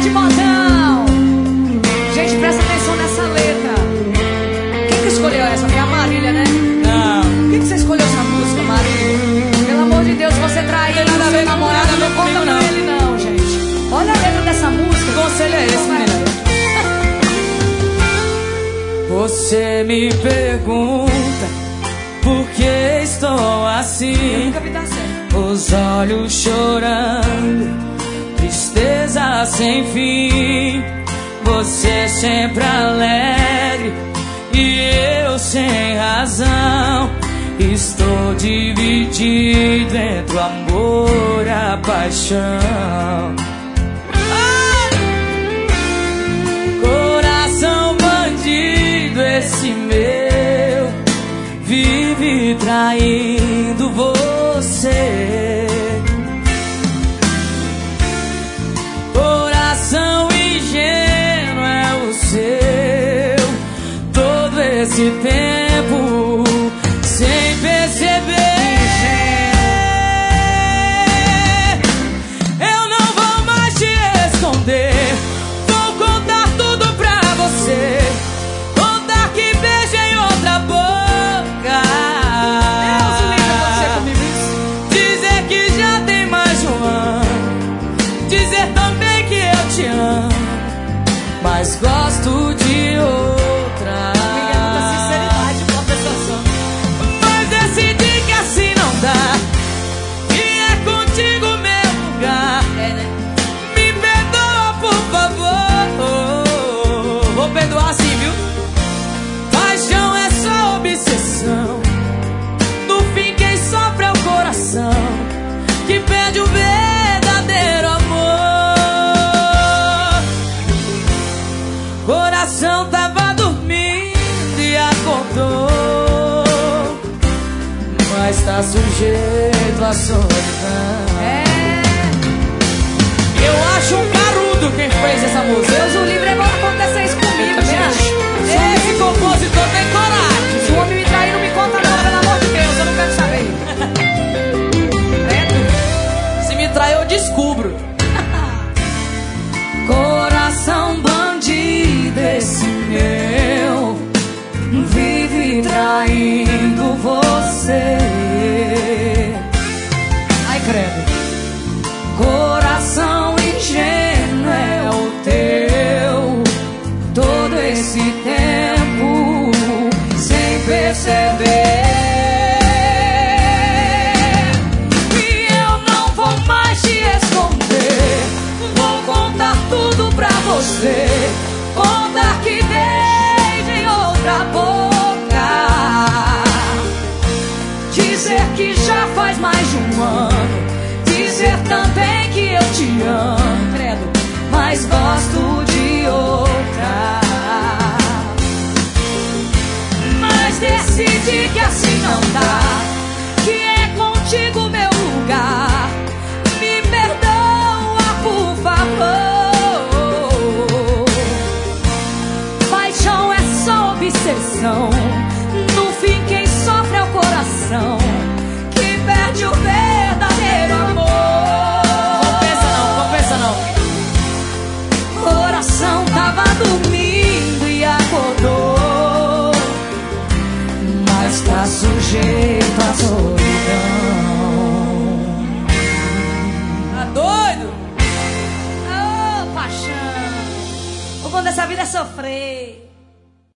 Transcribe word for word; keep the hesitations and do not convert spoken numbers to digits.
de modão. Gente, presta atenção nessa letra. Quem que escolheu essa? Foi a Marília, né? Não. Por que que você escolheu essa música, Marília? Pelo amor de Deus, você traiu Não tem nada a ver, namorada, não não tem conta comigo, com não. ele não, gente. Olha a letra dessa música. Que conselho é esse, menina? Você me pergunta por que estou assim, Nunca vi dar certo. os olhos chorando, tristeza sem fim. Você sempre alegre e eu sem razão. Estou dividido entre o amor e a paixão. Coração bandido esse meu, vive traindo você. Coração ingênuo é o seu, todo esse tempo sem perceber. Eu não vou mais te esconder, vou contar tudo pra você, contar que beijei outra boca. Deus me livre você comigo isso. Dizer que já tem mais de um ano, dizer também que eu te amo, mas gosto de outra. Obrigada pela sinceridade, pela prestação. Mas decidi que assim não dá, e é contigo meu lugar. É, né? Me perdoa, por favor. Vou perdoar sim, viu? Paixão é só obsessão, no fim quem sofre é o coração, que perde o verdadeiro amor. Coração tava dormindo e acordou, mas tá sujeito à solidão. É. Eu acho um carudo quem fez essa música. Deus o livre, agora acontecer isso comigo, gente. Esse compositor tem coragem. Se o homem me trair, não me conta não, pelo amor de Deus, eu não quero saber. É. Se me trair, eu descubro. Coração bandido esse meu, vive traindo você. Ai, credo. Coração ingênuo é o teu, todo esse tempo sem perceber. E eu não vou mais te esconder, vou contar tudo pra você, contar que beijei outra boca, dizer que já faz mais de um ano, dizer também que eu te amo, credo, mas gosto de outra. Mas decidi que assim não dá, que é contigo meu lugar. Me perdoa, por favor. Paixão é só obsessão, no fim quem sofre é o coração, que perde o verdadeiro amor. Compensa não, compensa não. Coração tava dormindo e acordou, mas tá sujeito à solidão. Tá doido? Ô, paixão, o bom dessa vida é sofrer.